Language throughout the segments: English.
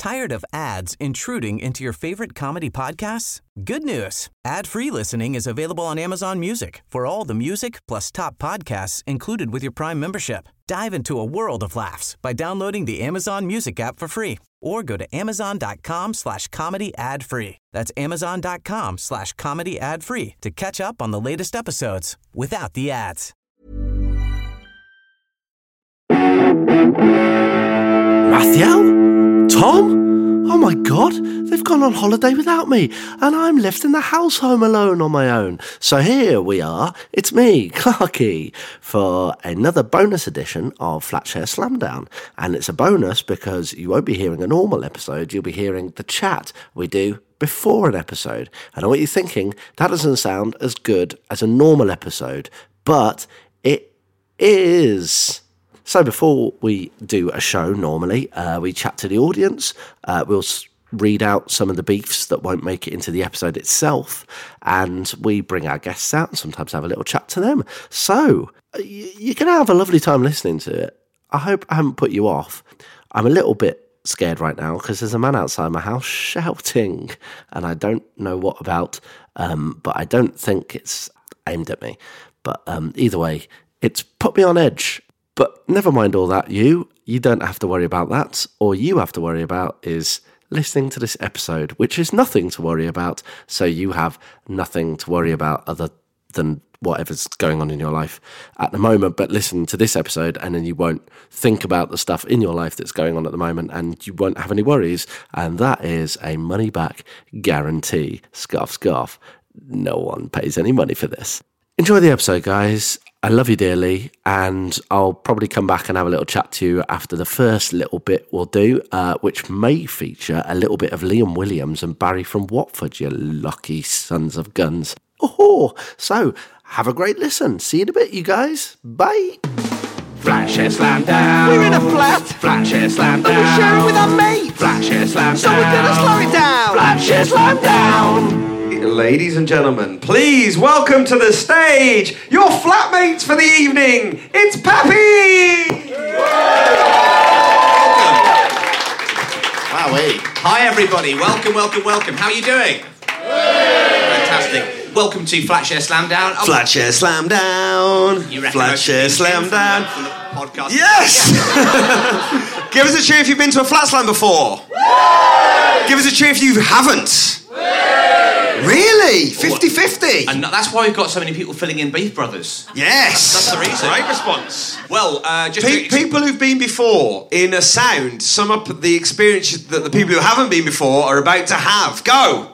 Tired of ads intruding into your favorite comedy podcasts? Good news. Ad-free listening is available on Amazon Music for all the music plus top podcasts included with your Prime membership. Dive into a world of laughs by downloading the Amazon Music app for free or go to amazon.com/comedy ad-free. That's amazon.com/comedy ad-free to catch up on the latest episodes without the ads. Matthew? Tom? Oh my God, they've gone on holiday without me, and I'm left in the house home alone on my own. So here we are, it's me, Clarky, for another bonus edition of Flatshare Slamdown. And it's a bonus because you won't be hearing a normal episode, you'll be hearing the chat we do before an episode. I know what you're thinking, that doesn't sound as good as a normal episode, but it is. So before we do a show normally, we chat to the audience, we'll read out some of the beefs that won't make it into the episode itself, and we bring our guests out and sometimes have a little chat to them. So you're going to have a lovely time listening to it. I hope I haven't put you off. I'm a little bit scared right now because there's a man outside my house shouting, and I don't know what about, but I don't think it's aimed at me. But either way, it's put me on edge. But never mind all that, you don't have to worry about that. All you have to worry about is listening to this episode, which is nothing to worry about. So you have nothing to worry about other than whatever's going on in your life at the moment. But listen to this episode and then you won't think about the stuff in your life that's going on at the moment and you won't have any worries. And that is a money back guarantee. Scarf, scarf. No one pays any money for this. Enjoy the episode, guys. I love you dearly, and I'll probably come back and have a little chat to you after the first little bit we'll do, which may feature a little bit of Liam Williams and Barry from Watford, you lucky sons of guns. Oh, so have a great listen. See you in a bit, you guys. Bye. Flatshare Slamdown. We're in a flat. Flatshare Slamdown. And we're sharing with our mates. Flatshare Slamdown. So we're gonna slow it down. Flatshare Slamdown. Ladies and gentlemen, please welcome to the stage your flatmates for the evening. It's Pappy! Wowee. Hi everybody, welcome. How are you doing? Fantastic. Welcome to Flatshare Slamdown. Flatshare Slamdown. You reckon Flatshare Slamdown. Podcast. Yes! Give us a cheer if you've been to a flat slam before. Give us a cheer if you haven't. Really? 50-50? And that's why we've got so many people filling in Beef Brothers. Yes. That's the reason. Great response. Well, just people who've been before in a sound sum up the experience that the people who haven't been before are about to have. Go.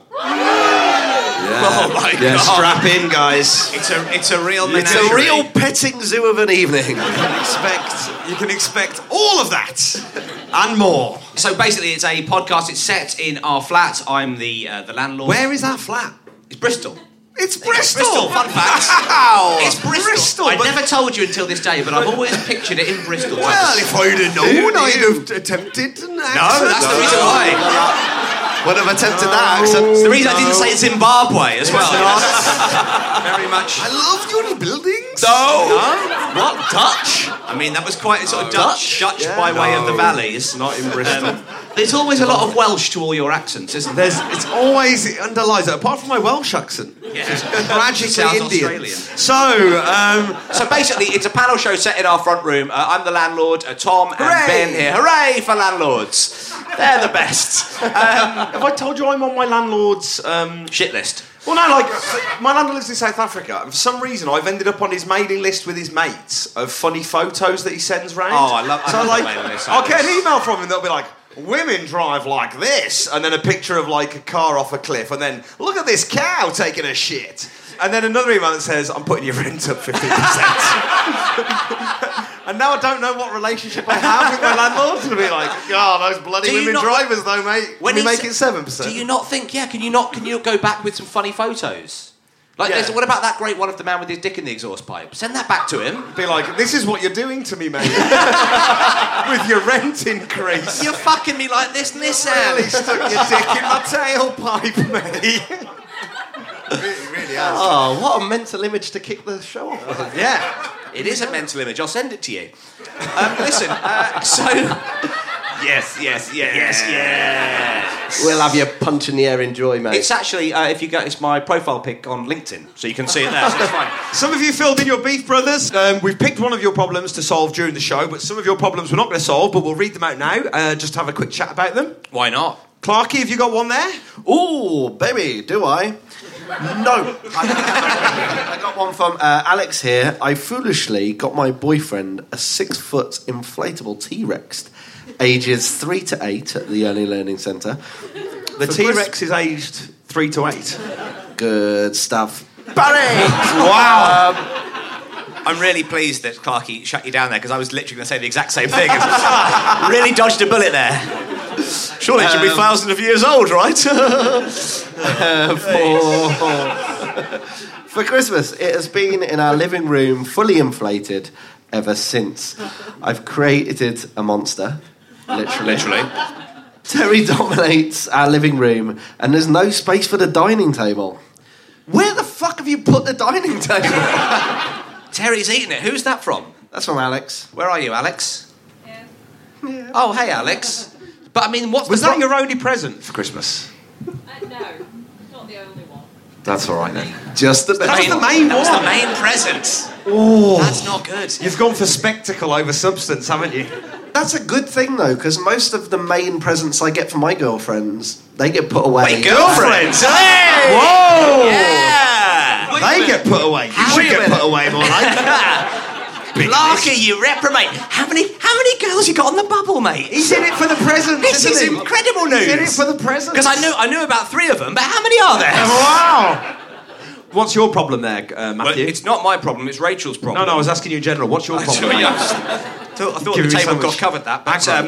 Oh my God. Strap in, guys. It's a real menagerie. It's a real petting zoo of an evening. You can expect all of that and more. So basically, it's a podcast. It's set in our flat. I'm the landlord. Where is our flat? It's Bristol. It's Bristol. Fun fact. Wow. It's Bristol. I never told you until this day, but I've always pictured it in Bristol. Well, if I'd have known, I'd have attempted an accent. No, that's the reason why. Would have attempted that accent. It's the reason I didn't say Zimbabwe as well. Very much. I love your buildings. No. What? Dutch? I mean, that was quite sort of Dutch by way of the valleys. Not in Bristol. There's always a lot of Welsh to all your accents, isn't there? It's always underlies it, apart from my Welsh accent. Yeah. Tragically Sounds Indian. Australian. So basically, it's a panel show set in our front room. I'm the landlord, Tom and Ben here. Hooray for landlords! They're the best. Have I told you I'm on my landlord's shit list? Well, no, my landlord lives in South Africa, and for some reason I've ended up on his mailing list with his mates of funny photos that he sends round. Oh, I love So, the mailing list. I'll get an email from him that'll be like, women drive like this, and then a picture of, like, a car off a cliff, and then, look at this cow taking a shit. And then another email that says, I'm putting your rent up 15%. And now I don't know what relationship I have with my landlord. To be like, God, those bloody women drivers, though, mate. When we make it 7%. Do you not think? Yeah, can you go back with some funny photos? Like, what about that great one of the man with his dick in the exhaust pipe? Send that back to him. Be like, this is what you're doing to me, mate. With your rent increase. You're fucking me like this, Nissan. Really stuck your dick in my tailpipe, mate. Really has. Oh, what a mental image to kick the show off with. Yeah, it is a mental image. I'll send it to you. Listen, Yes. We'll have you punch in the air in joy, mate. It's actually, if you go, it's my profile pic on LinkedIn, so you can see it there, so it's fine. Some of you filled in your beef, brothers. We've picked one of your problems to solve during the show, but some of your problems we're not going to solve, but we'll read them out now, just to have a quick chat about them. Why not? Clarky, have you got one there? Ooh, baby, do I? No. I got one from Alex here. I foolishly got my boyfriend a 6-foot inflatable T-Rex, ages 3 to 8 at the Early Learning Centre. The T-Rex is aged 3 to 8. Good stuff. Barry! Wow. I'm really pleased that Clarky shut you down there, because I was literally going to say the exact same thing. Really dodged a bullet there. Surely it should be thousands of years old, right? For Christmas, it has been in our living room, fully inflated, ever since. I've created a monster, literally. Terry dominates our living room, and there's no space for the dining table. Where the fuck have you put the dining table? Terry's eating it. Who's that from? That's from Alex. Where are you, Alex? Yeah. Oh, hey, Alex. But, I mean, Was that your only present for Christmas? No, not the only one. That's all right, then. Just the That was the main That was one. the main present. Oh. That's not good. You've gone for spectacle over substance, haven't you? That's a good thing, though, because most of the main presents I get from my girlfriends, they get put away. Wait, girlfriends? Hey! Whoa! Yeah! They get put away. You should get put away, more like. Larky, you reprobate. How many girls you got on the bubble, mate? He's in it for the presents. This is isn't he? incredible news. He's in it for the presents. Because I knew about 3 of them, but how many are there? Wow. What's your problem there, Matthew? Well, it's not my problem, it's Rachel's problem. No, I was asking you in general. What's your problem? I thought the Giving me so table got much covered that.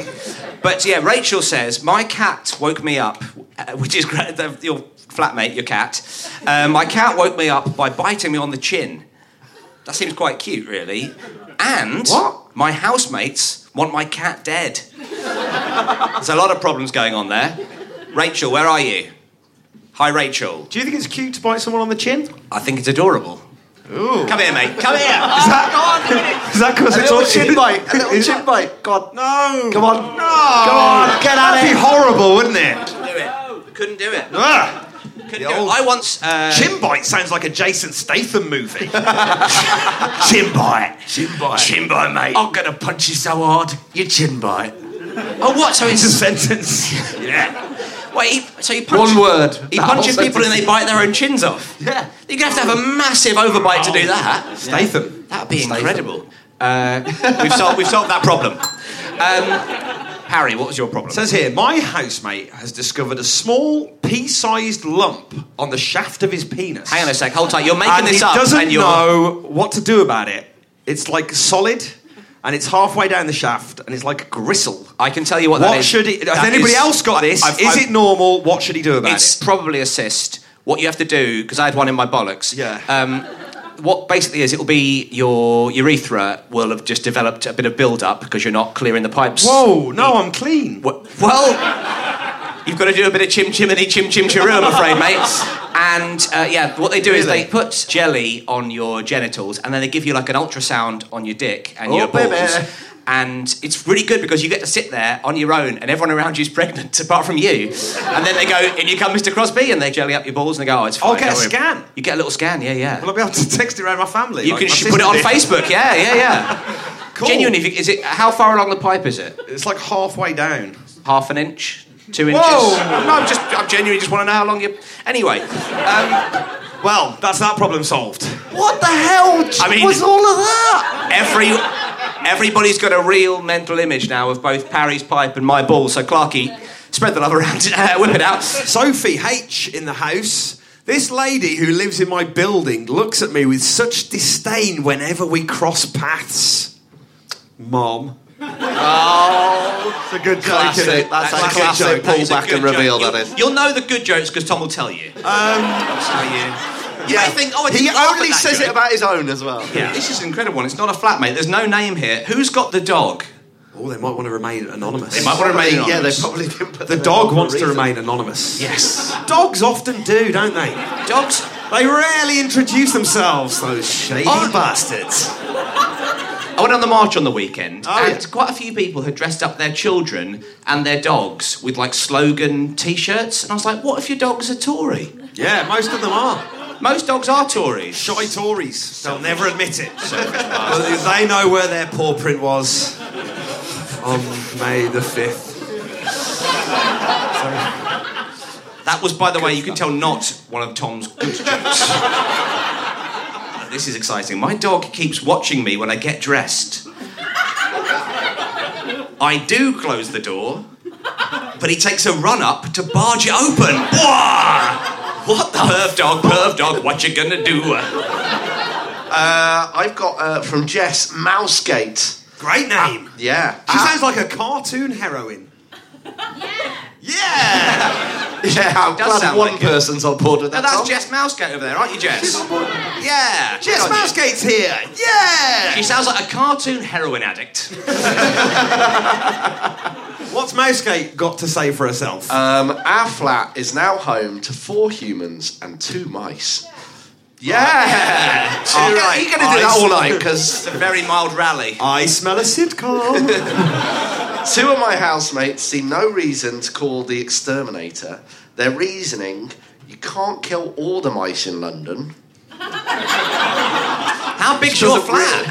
But yeah, Rachel says, my cat woke me up, which is great, your flatmate, your cat. My cat woke me up by biting me on the chin. That seems quite cute, really. And what? My housemates want my cat dead. There's a lot of problems going on there. Rachel, where are you? Hi, Rachel. Do you think it's cute to bite someone on the chin? I think it's adorable. Ooh. Come here, mate. Come here. Is that because it's all chin bite? A little chin bite. God. No. Come on. No. Come on. Get at That'd it. be horrible, wouldn't it? Couldn't do it. Ah. Couldn't do it. I once... Chin bite sounds like a Jason Statham movie. Chin bite. Chin bite. Chin bite, mate. I'm going to punch you so hard. You chin bite. Oh, what? So It's a it's... sentence. Yeah. Wait, so he punches... One word. He That punches whole people and they bite their own chins off? Yeah. You're going to have a massive overbite to do that. Statham. That would be incredible. We've solved that problem. Harry, what was your problem? It says here, my housemate has discovered a small pea-sized lump on the shaft of his penis. Hang on a sec, hold tight. You're making And this he up. doesn't and you're... know what to do about it. It's like solid, and it's halfway down the shaft, and it's like a gristle. I can tell you what that is. What should he... Has That anybody is- else got this? Is it normal? What should he do about It's it? probably a cyst. What you have to do, because I had one in my bollocks. Yeah. What basically is, it'll be your urethra will have just developed a bit of build-up because you're not clearing the pipes. Whoa, no, I'm clean. Well, you've got to do a bit of chim-chimity, chim-chim-chiroo, I'm afraid, mate. And, yeah, what they do is they put jelly on your genitals and then they give you, like, an ultrasound on your dick and your balls. Baby. And it's really good because you get to sit there on your own and everyone around you is pregnant apart from you. And then they go, in you come, Mr. Crosby, and they jelly up your balls and they go, oh, it's fine. I'll get a don't worry." scan. You get a little scan, yeah. Will I be able to text it around my family? You like can my put it on sister did? Facebook, yeah. Cool. Genuinely, is it, how far along the pipe is it? It's like halfway down. Half an inch? 2 inches? Whoa! No, I genuinely just want to know how long you... Anyway, Well, that's that problem solved. What the hell was all of that? Everybody's got a real mental image now of both Parry's pipe and my balls, so Clarky, spread the love around, whip it out. Sophie H. in the house. This lady who lives in my building looks at me with such disdain whenever we cross paths. Mom. Oh, It's a good classic. joke, isn't it? That's a good classic joke. pull That is a back good and reveal, joke. that is. You'll know the good jokes because Tom will tell you. You may think, oh, I He didn't laugh at only that says joke. it about his own as well. Yeah, this is an incredible one. It's not a flatmate. There's no name here. Who's got the dog? Oh, they might want to remain anonymous. They might want to remain Yeah, they anonymous. probably didn't put The their dog name wants for to a reason. remain anonymous. Yes. Dogs often do, don't they? Dogs. They rarely introduce themselves, those shady bastards. I went on the march on the weekend, Oh, and yeah. quite a few people had dressed up their children and their dogs with, like, slogan T-shirts. And I was like, what if your dog's a Tory? Yeah, most of them are. Most dogs are Tories. Shy Tories. They'll never admit it. But they know where their paw print was on May the 5th. That was, by the way, you can tell, not one of Tom's good jokes. This is exciting. My dog keeps watching me when I get dressed. I do close the door, but he takes a run up to barge it open. Whoa! What the? Perv dog, what you gonna do? I've got from Jess, Mousegate. Great name. Yeah. She sounds like a cartoon heroine. Yeah! Yeah, I'm Does glad sound one like it. person's on board with Now that. that's Tom. Jess Mousegate over there, aren't you, Jess? Yeah. Jess good on you. Mousegate's here! Yeah! She sounds like a cartoon heroin addict. What's Mousegate got to say for herself? Our flat is now home to 4 humans and 2 mice. Yeah! All right. You're going to do that all night, because It's a very mild rally. I smell a sitcom. 2 of my housemates see no reason to call the exterminator. Their reasoning, you can't kill all the mice in London. How big's your flat?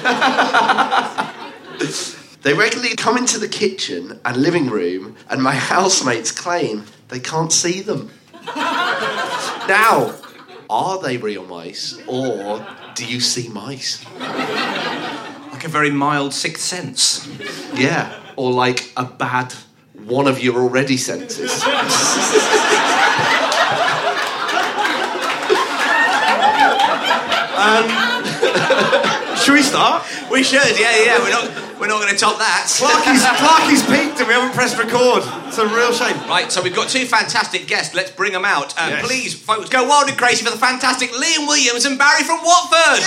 They regularly come into the kitchen and living room, and my housemates claim they can't see them. Now, are they real mice, or do you see mice? Like a very mild sixth sense. Yeah, or like a bad one of your already senses. Should we start? We should, yeah. We're not going to top that. Clarky's peaked and we haven't pressed record. It's a real shame. Right, so we've got 2 fantastic guests. Let's bring them out. Yes. Please, folks, go wild and crazy for the fantastic Liam Williams and Barry from Watford.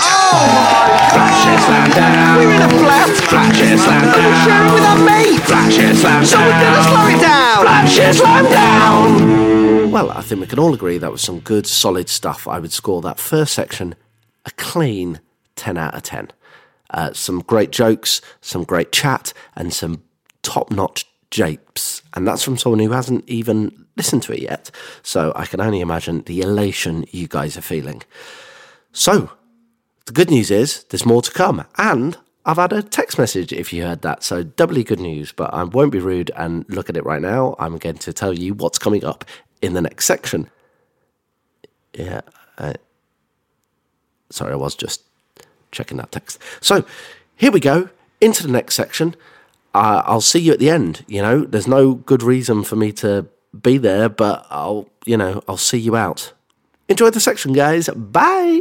We're in a flat. We're sharing with our mates. So we're gonna slow it down. Slow down. Well, I think we can all agree that was some good, solid stuff. I would score that first section a clean 10 out of 10. Some great jokes, some great chat, and some top-notch japes. And that's from someone who hasn't even listened to it yet. So I can only imagine the elation you guys are feeling. So, the good news is there's more to come. And I've had a text message if you heard that. So doubly good news, but I won't be rude and look at it right now. I'm going to tell you what's coming up in the next section. Yeah, sorry, I was just checking that text. So, here we go, into the next section. I'll see you at the end, you know. There's no good reason for me to be there, but I'll see you out. Enjoy the section, guys. Bye!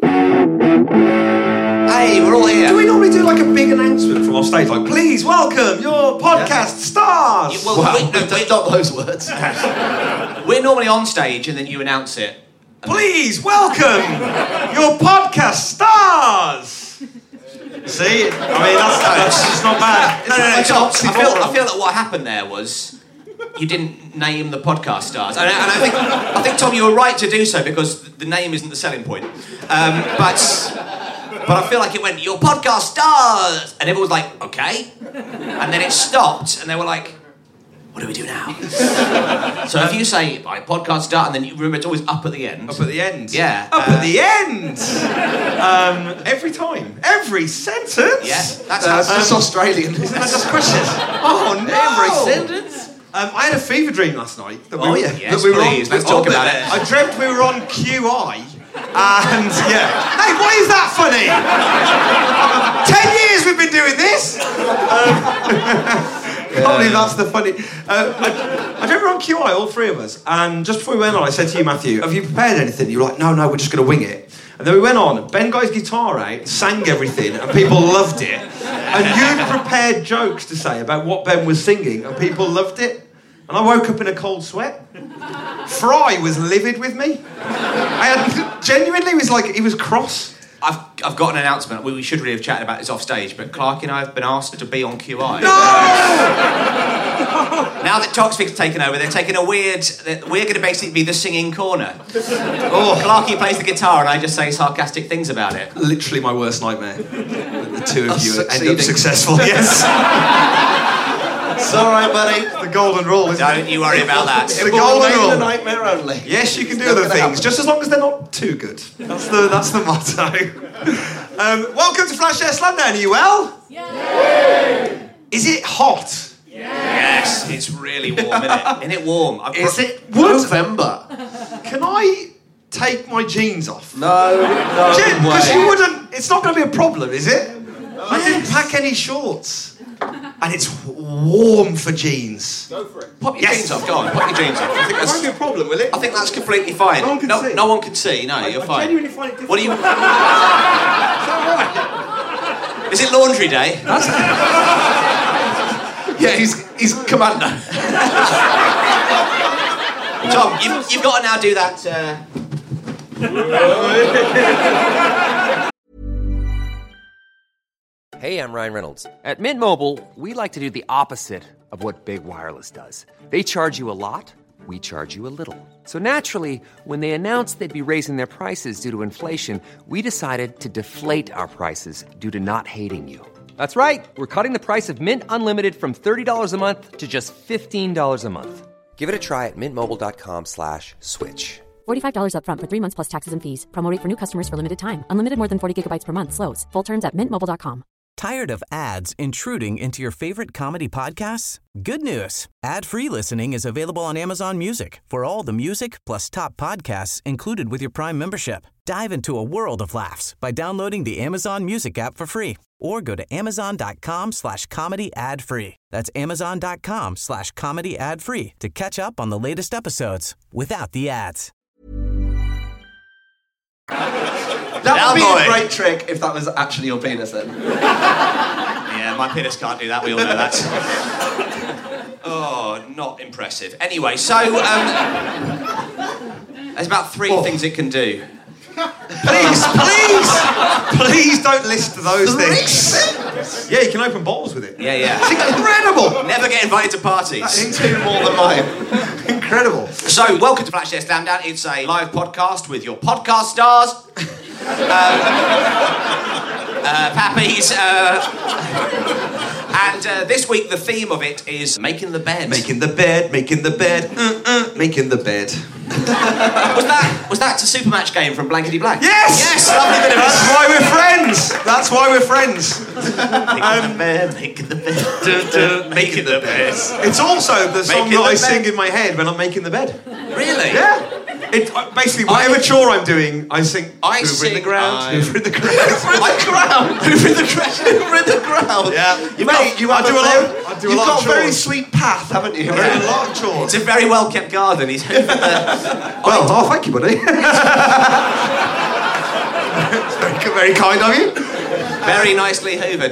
Hey, we're all here. Do we normally do like a big announcement from off stage? Like, please welcome your podcast stars! Well, Not those words. we're normally on stage and then you announce it. Please welcome your podcast stars! See? I mean, that's just not bad. No, Tom, It's I feel that what happened there was you didn't name the podcast stars. And I think, Tom, you were right to do so because the name isn't the selling point. But I feel like it went, your podcast stars! And everyone was like, okay. And then it stopped and they were like, what do we do now? So if you say, my podcast start, and then you remember it's always up at the end. Up at the end? Yeah. Up at the end! Every time. Every sentence? Yeah, that's That's Australian. Isn't that just questions? Oh, no! Every sentence? I had a fever dream last night. That Oh, yeah. that Yes, we were please. Let's talk about it. I dreamt we were on QI. And, yeah. Hey, why is that funny? 10 years we've been doing this! Can't believe that's the funny... I dreamt we were on QI, all 3 of us. And just before we went on, I said to you, Matthew, have you prepared anything? You were like, no, we're just going to wing it. And then we went on, Ben got his guitar out, sang everything, and people loved it. And you'd prepared jokes to say about what Ben was singing, and people loved it. And I woke up in a cold sweat. Fry was livid with me. Genuinely, he was cross. I've got an announcement. We should really have chatted about this off stage, but Clarky and I have been asked to be on QI. No! Now that Toxic's taken over, they're taking a weird... We're going to basically be the singing corner. Oh, Clarky plays the guitar and I just say sarcastic things about it. Literally my worst nightmare. The two of you end succeeding. up successful, yes. It's all right, buddy. The golden rule, isn't Don't you worry about that. The golden Remain rule. a nightmare only. Yes, you can do Not other gonna things, happen. just as long as they're not too good. That's the motto. Welcome to Flash Air Slamdown. Are you well? Yeah. Is it hot? Yes, it's really warm, isn't it? Isn't it warm? Is it November? Can I take my jeans off? No Because way. you wouldn't. It's not going to be a problem, is it? I didn't pack any shorts. And it's warm for jeans. Pop your jeans off, go on, pop your jeans off. I think It won't be a that's, problem, will it? I think that's completely fine. No one can see. No one can see, no, you're fine. genuinely find it difficult. What do you... Is it laundry day? Yeah, he's commander. Tom, you've got to now do that... Hey, I'm Ryan Reynolds. At Mint Mobile, we like to do the opposite of what Big Wireless does. They charge you a lot, we charge you a little. So naturally, when they announced they'd be raising their prices due to inflation, we decided to deflate our prices due to not hating you. That's right. We're cutting the price of Mint Unlimited from $30 a month to just $15 a month. Give it a try at mintmobile.com/switch. $45 up front for 3 months plus taxes and fees. Promo rate for new customers for limited time. Unlimited more than 40 gigabytes per month. Slows full terms at mintmobile.com. Tired of ads intruding into your favorite comedy podcasts? Good news. Ad-free listening is available on Amazon Music for all the music plus top podcasts included with your Prime membership. Dive into a world of laughs by downloading the Amazon Music app for free or go to amazon.com/comedy ad-free. That's amazon.com/comedy ad-free to catch up on the latest episodes without the ads. That would be Cowboy. a great trick if that was actually your penis then. Yeah, my penis can't do that, we all know that. Oh, not impressive. Anyway, so, there's about three things it can do. Please don't list those things. Yeah, you can open bottles with it. Yeah, yeah. It's incredible. Never get invited to parties. Two more than mine. Incredible. So, welcome to Flash Air Slamdown. It's a live podcast with your podcast stars. Pappies. And this week, the theme of it is making the bed. Making the bed, making the bed, making the bed. Was that a Supermatch game from Blankety Blank? Yes! Yes! Lovely bit of That's why we're friends. That's why we're friends. making the bed. Making the bed. It's also the song Making that I the sing bed. in my head when I'm making the bed. Really? Yeah. Basically, whatever chore I'm doing, I sing I Hoover in sing, the ground, Hoover in the ground. Hoover in the ground. Hoover in the ground. Hoover in the ground. Yeah. Mate, you I do a lot. I do a You've lot got of a very chores. sweet path, haven't you? I do a lot of chores. It's a very well kept garden. He's Well, thank you, buddy. It's very kind of you. very nicely hoovered.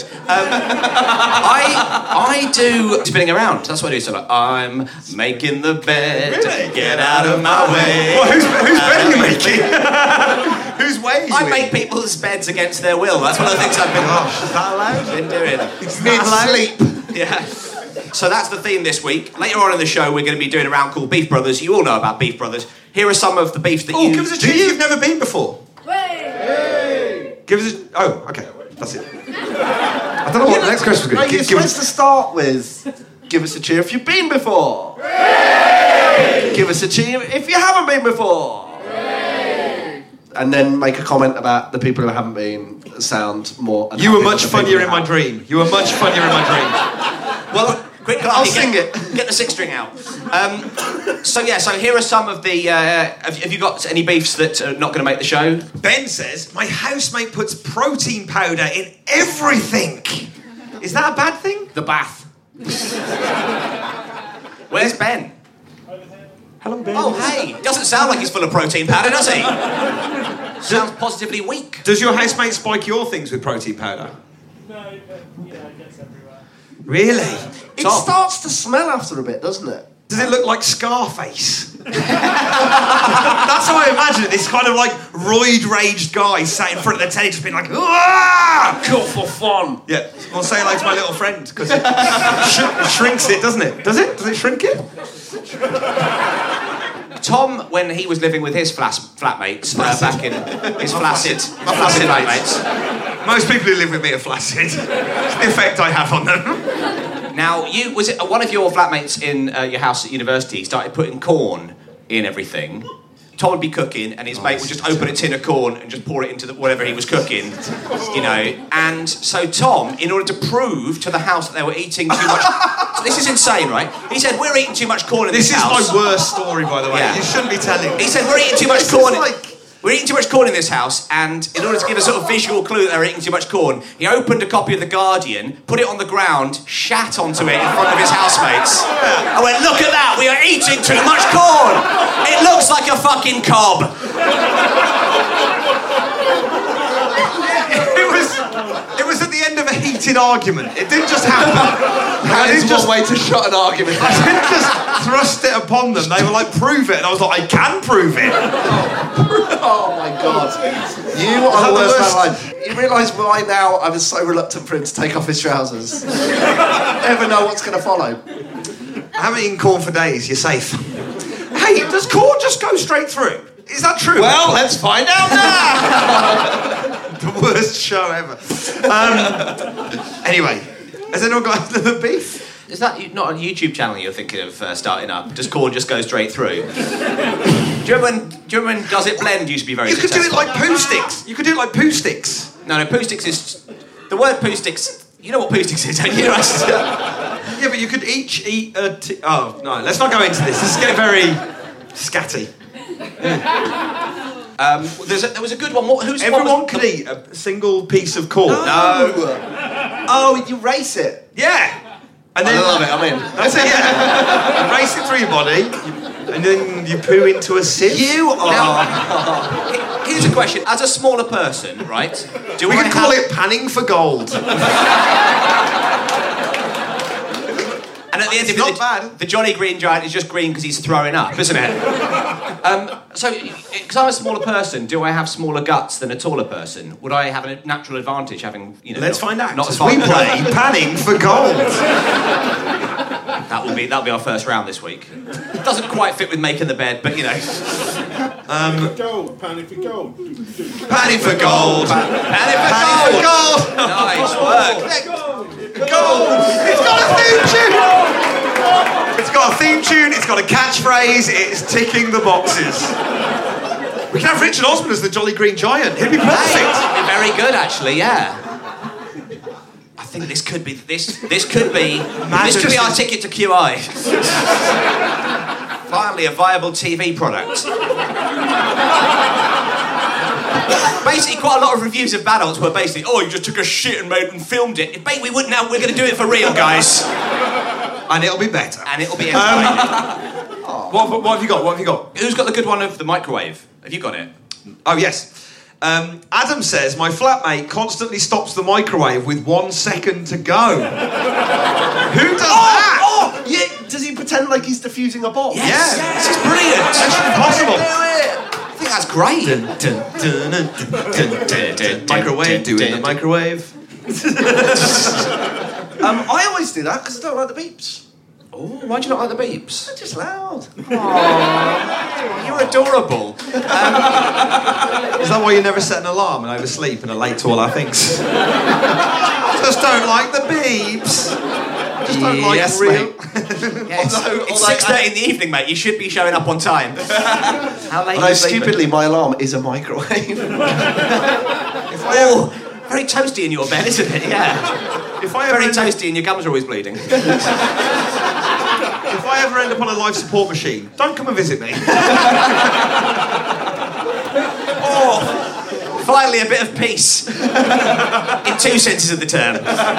I do spinning around. That's what I do. So like, I'm making the bed. Really? Get out of my way. Well, whose bed are you making? Whose way are you I in? make people's beds against their will. That's one of the things I've Gosh, is that allowed? been doing. It's mid-sleep. Yeah. So that's the theme this week. Later on in the show, we're going to be doing a round called Beef Brothers. You all know about Beef Brothers. Here are some of the beefs that Oh, you... give us a tune you've never been before. Hey. Give us a... Oh, okay. That's it. I don't know what the next question was No, going to you're be. Give supposed us... to start with, give us a cheer if you've been before. Give us a cheer if you haven't been before. And then make a comment about the people who haven't been sound more... You were unhappy much than the people funnier who in my have. dream. You were much funnier in my dream. Well, quick, I'll Clarky, sing it. Get the six string out. So here are some of the... have you got any beefs that are not going to make the show? Ben says, my housemate puts protein powder in everything. Is that a bad thing? The bath. Where's Ben? Hello, Ben. Oh, hey. Doesn't sound like he's full of protein powder, does he? Sounds positively weak. Does your housemate spike your things with protein powder? No, but, it gets everywhere. Really? It Tom. starts to smell after a bit, doesn't it? Does it look like Scarface? That's how I imagine it. This kind of like roid-raged guy sat in front of the telly just being like, "Ah! Cool for fun." Yeah, I'll say hello to my little friend because it shrinks it, doesn't it? Does it? Does it shrink it? Tom, when he was living with his flatmates back in his flaccid flatmates. Most people who live with me are flaccid. It's the effect I have on them. Now, was it one of your flatmates in your house at university started putting corn in everything? Tom would be cooking, and his mate would just open a tin of corn and just pour it into whatever he was cooking, you know. And so Tom, in order to prove to the house that they were eating too much... This is insane, right? He said, we're eating too much corn in this house. This is my worst story, by the way. Yeah. You shouldn't be telling me. He said, we're eating too much corn... We're eating too much corn in this house, and in order to give a sort of visual clue that they were eating too much corn, he opened a copy of The Guardian, put it on the ground, shat onto it in front of his housemates. I went, look at that, we are eating too much corn! It looks like a fucking cob. It was at the end of a heated argument. It didn't just happen. That is one way to shut an argument. I didn't just thrust it upon them. They were like, prove it. And I was like, I can prove it. Oh my God. You are the worst man alive. You realise why now I was so reluctant for him to take off his trousers? Never know what's going to follow. I haven't eaten corn for days. You're safe. Hey, does corn just go straight through? Is that true? Well, let's find out now. The worst show ever. Anyway, has anyone got the beef? Is that not a YouTube channel you're thinking of starting up? Does corn just go straight through? Do you remember when Does It Blend used to be very successful? You could do it like poo sticks. You could do it like poo sticks. No, poo sticks is... The word poo sticks... You know what poo sticks is, don't you? Yeah, but you could each eat a... Oh, no, let's not go into this. This is getting very scatty. There was a good one. Everyone could eat a single piece of corn. No. Oh, you race it. Yeah. And then, I love it, I'm in. That's it, yeah. You race it through your body, and then you poo into a sieve. You are... Now, here's a question. As a smaller person, right? We could call it panning for gold. And at the end of it, the Jolly Green Giant is just green because he's throwing up, isn't it? So, because I'm a smaller person, do I have smaller guts than a taller person? Would I have a natural advantage having, you know... Let's find out. Not as we play panning for gold. That'll be our first round this week. Doesn't quite fit with making the bed, but you know. Gold, panning for gold. Panning for gold. Panning for gold. Nice work. Gold. It's got a theme tune. It's got a theme tune. It's got a catchphrase. It's ticking the boxes. We can have Richard Osman as the Jolly Green Giant. He'd be perfect. Hey, very good, actually. Yeah. I think this could be our ticket to QI. Finally, a viable TV product. Basically, quite a lot of reviews of Badults were basically, oh, you just took a shit and filmed it. We're going to do it for real, guys. And it'll be better. And it'll be entertaining. What have you got? What have you got? Who's got the good one of the microwave? Have you got it? Oh, yes. Adam says, my flatmate constantly stops the microwave with 1 second to go. Who does that? Oh, yeah. Does he pretend like he's defusing a bomb? Yes. Yeah. This is brilliant. That's impossible. Do it. I think that's great. Microwave, do it in the microwave. I always do that because I don't like the beeps. Oh, why do you not like the beeps? They're just loud. Aww, you're adorable. Is that why you never set an alarm and oversleep and are late to all our things? Just don't like the beeps. Just don't like real... Yeah, it's 6:30 in the evening, mate. You should be showing up on time. How late? Although stupidly, my alarm is a microwave. Very toasty in your bed, isn't it? Yeah. Very toasty and your gums are always bleeding. If I ever end up on a life support machine, don't come and visit me. Finally a bit of peace. In 2 senses of the term.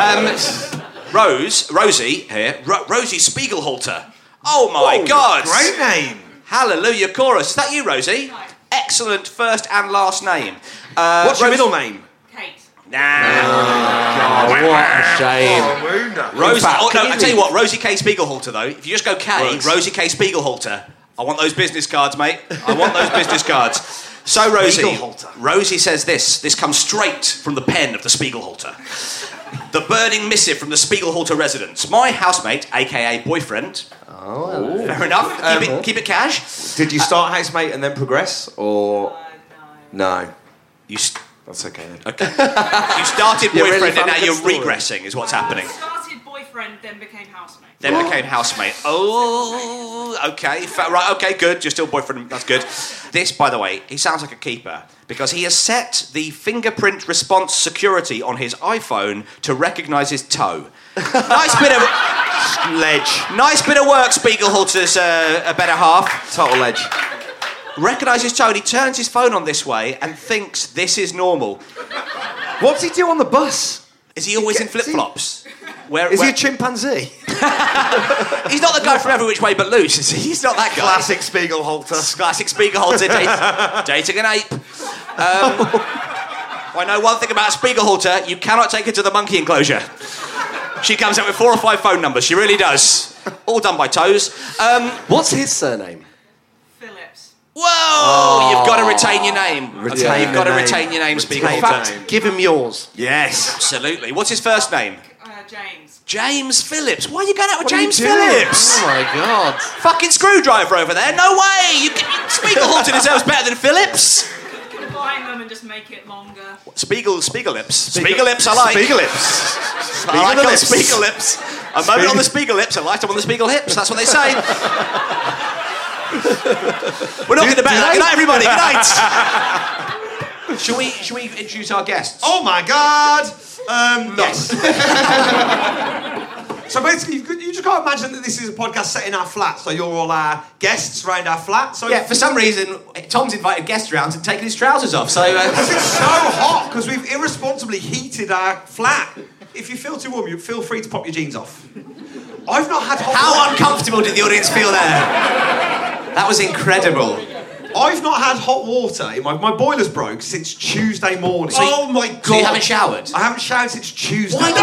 Rosie here. Rosie Spiegelhalter. Oh my God! Great name. Hallelujah Chorus. Is that you, Rosie? Excellent first and last name. What's your middle name? Nah. What a shame. Rosie, fact, no, can I you tell you read- what, Rosie K. Spiegelhalter, though, if you just go K, Works. Rosie K. Spiegelhalter, I want those business cards, mate. I want those business cards. So, Rosie says this comes straight from the pen of the Spiegelhalter. The burning missive from the Spiegelhalter residence. My housemate, a.k.a. boyfriend. Oh, fair enough. Keep it cash. Did you start housemate and then progress, or no? That's okay then. Okay. You started You're boyfriend really and now funny you're story. regressing, is what's happening. Started boyfriend, then became housemate. Then became housemate. Oh, okay. Right, okay, good. You're still boyfriend. That's good. This, by the way, he sounds like a keeper because he has set the fingerprint response security on his iPhone to recognise his toe. Nice bit of... Ledge. Nice bit of work, Spiegelhalter's a better half. Total ledge. Recognises his toe and he turns his phone on this way and thinks this is normal. What does he do on the bus? Is he always in flip-flops? Is he a chimpanzee? He's not the guy from Every Which Way But Loose, is he? He's not that guy. Classic Spiegelhalter. Classic Spiegelhalter dating an ape. I know one thing about Spiegelhalter, you cannot take her to the monkey enclosure. She comes out with 4 or 5 phone numbers, she really does. All done by toes. What's his surname? Phillips. Whoa! You've got to retain your name. Retain You've got to the name. retain your name, Retain Spiegelhalter. In fact, give him yours. Yes. Absolutely. What's his first name? James. James Phillips. Why are you going out with What are you James doing? Phillips? Oh my God. Fucking screwdriver over there. No way. Spiegelhalter deserves better than Phillips. Combine them and just make it longer. Spiegellips. Spiegellips I like. Spiegellips. I like on Spiegellips. A moment on the Spiegellips, a lifetime on the Spiegelhips. That's what they say. We're not going to bet that. Good night, everybody. Good night. Shall we introduce our guests? Oh my God! Yes. So basically, you just can't imagine that this is a podcast set in our flat. So you're all our guests around our flat. So Yeah, for some reason, Tom's invited guests around and taken his trousers off. So because it's so hot, because we've irresponsibly heated our flat. If you feel too warm, you feel free to pop your jeans off. I've not had hot how water. uncomfortable did the audience feel there? That was incredible. I've not had hot water. My boiler's broke since Tuesday morning. Oh my God! So you haven't showered? I haven't showered since Tuesday. Why did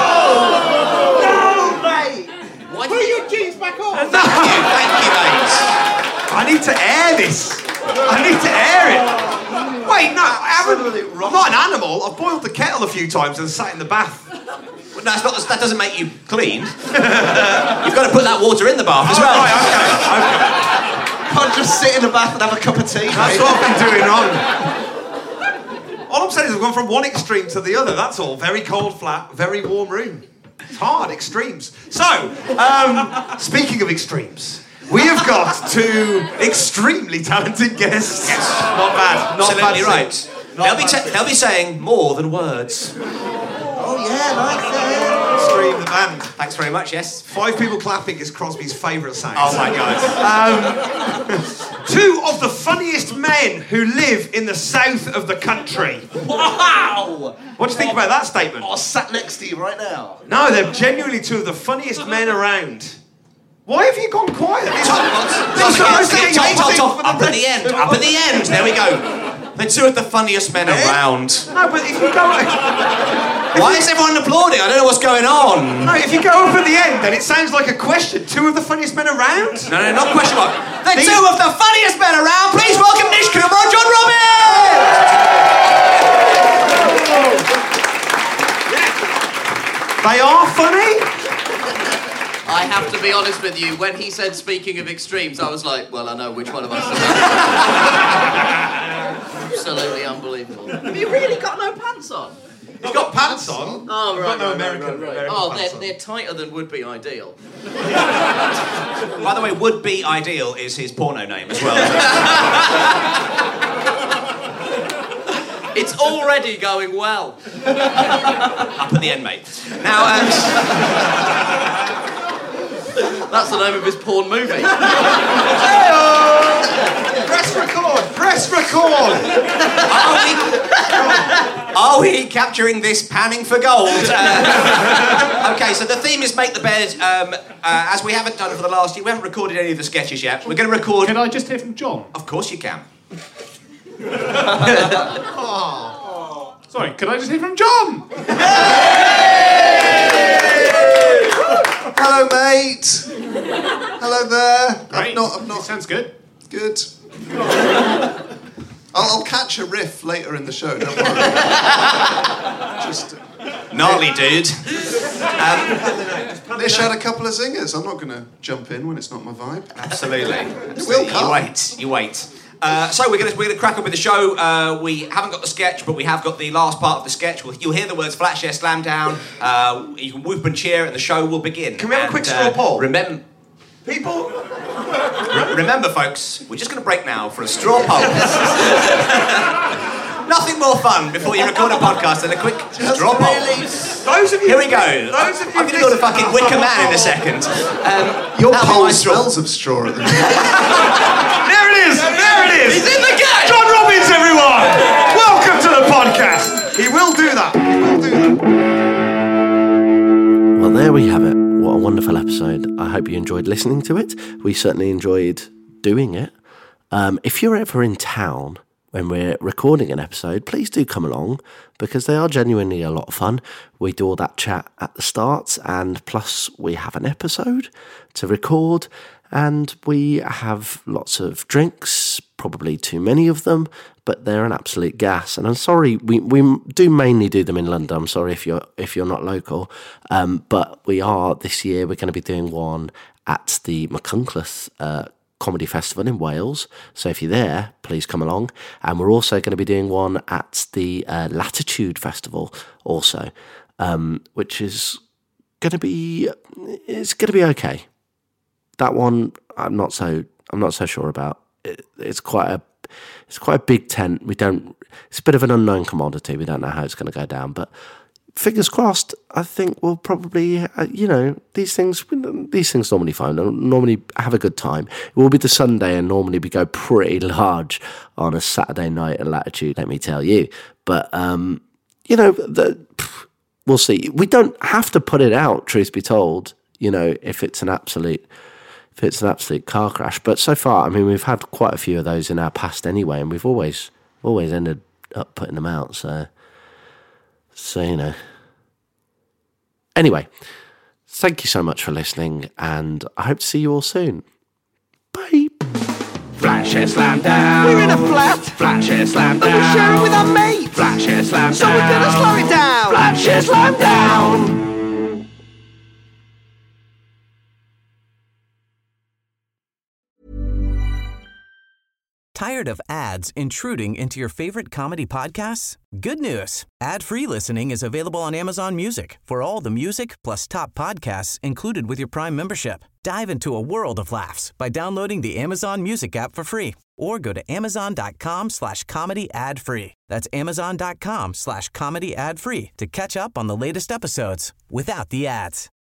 No, mate! Why Put your jeans back on. Thank you, mate. I need to air this. I need to air it. Wait, no, I haven't. I'm not an animal. I've boiled the kettle a few times and sat in the bath. No, that doesn't make you clean. You've got to put that water in the bath as well. Right, okay. Can't just sit in the bath and have a cup of tea. That's what I've been doing wrong. All I'm saying is I've gone from one extreme to the other, that's all. Very cold flat, very warm room. It's hard, extremes. So, speaking of extremes, we have got 2 extremely talented guests. Yes. Not bad. Not Absolutely bad. right. They'll be saying more than words. Oh yeah, like that. Extreme, the band. Thanks very much, yes. 5 people clapping is Crosby's favourite sound. Oh my God. 2 of the funniest men who live in the south of the country. Wow! What do you think about that statement? I sat next to you right now. No, they're genuinely 2 of the funniest men around. Why have you gone quiet? Up at the end. Up at the end. There we go. They're 2 of the funniest men around. No, but if you go... Why is everyone applauding? I don't know what's going on. No, if you go up at the end, then it sounds like a question. 2 of the funniest men around? No, not question mark. They're 2 of the funniest men around. Please welcome Nish Cooper and John Robbins. They are funny? I have to be honest with you, when he said speaking of extremes, I was like, well, I know which one of us. Absolutely unbelievable. Have you really got no pants on? He's got pants on. Oh, right. Got no American Oh, pants on. they're tighter than would be ideal. By the way, Would Be Ideal is his porno name as well. It's already going well. Up at the end, mate. Now, that's the name of his porn movie. Press record! Press record! Are we capturing this panning for gold? Okay, so the theme is Make the Bed. As we haven't done it for the last year, we haven't recorded any of the sketches yet. We're going to record... Can I just hear from John? Of course you can. Sorry, could I just hear from John? Hello, mate. Hello there. Great. I've not. Sounds good. Good. I'll catch a riff later in the show. Don't worry. Just. Gnarly dude. Nish had a couple of zingers. I'm not going to jump in when it's not my vibe. Absolutely. It will come. You wait. So we're gonna crack up with the show. We haven't got the sketch, but we have got the last part of the sketch. You'll hear the words Flatshare Slam Down. You can whoop and cheer, and the show will begin. Can we have a quick straw poll? Remember, folks, we're just going to break now for a straw poll. Nothing more fun before you record a podcast than a quick straw poll. Those of you. Here we go. I'm going to go to fucking Wicker Man in a second. Your poll smells of straw at the moment. There it is! There it is! He's in the game! John Robbins, everyone! Welcome to the podcast! He will do that. He will do that. Well, there we have it. What a wonderful episode. I hope you enjoyed listening to it. We certainly enjoyed doing it. If you're ever in town when we're recording an episode, please do come along because they are genuinely a lot of fun. We do all that chat at the start, and plus we have an episode to record, and we have lots of drinks, probably too many of them, but they're an absolute gas. And I'm sorry, we do mainly do them in London. I'm sorry if you're not local, but we are this year. We're going to be doing one at the Machynlleth Comedy Festival in Wales. So if you're there, please come along. And we're also going to be doing one at the Latitude Festival also, which is going to be okay. That one I'm not so sure about. It's quite a big tent. It's a bit of an unknown commodity. We don't know how it's going to go down, but fingers crossed. I think we'll probably, these things normally fine. Normally have a good time. It will be the Sunday, and normally we go pretty large on a Saturday night at Latitude, let me tell you. But, we'll see. We don't have to put it out, truth be told, if it's an absolute car crash. But so far, I mean, we've had quite a few of those in our past anyway, and we've always ended up putting them out. So Anyway, thank you so much for listening, and I hope to see you all soon. Bye. Flatshare Slam Down. We're in a flat. Flatshare Slam Down. And we're sharing with our mates. Flatshare Slam Down. So we're gonna slow it down. Flatshare Slam Down. Tired of ads intruding into your favorite comedy podcasts? Good news. Ad-free listening is available on Amazon Music for all the music plus top podcasts included with your Prime membership. Dive into a world of laughs by downloading the Amazon Music app for free or go to amazon.com/comedy ad-free. That's amazon.com/comedy ad-free to catch up on the latest episodes without the ads.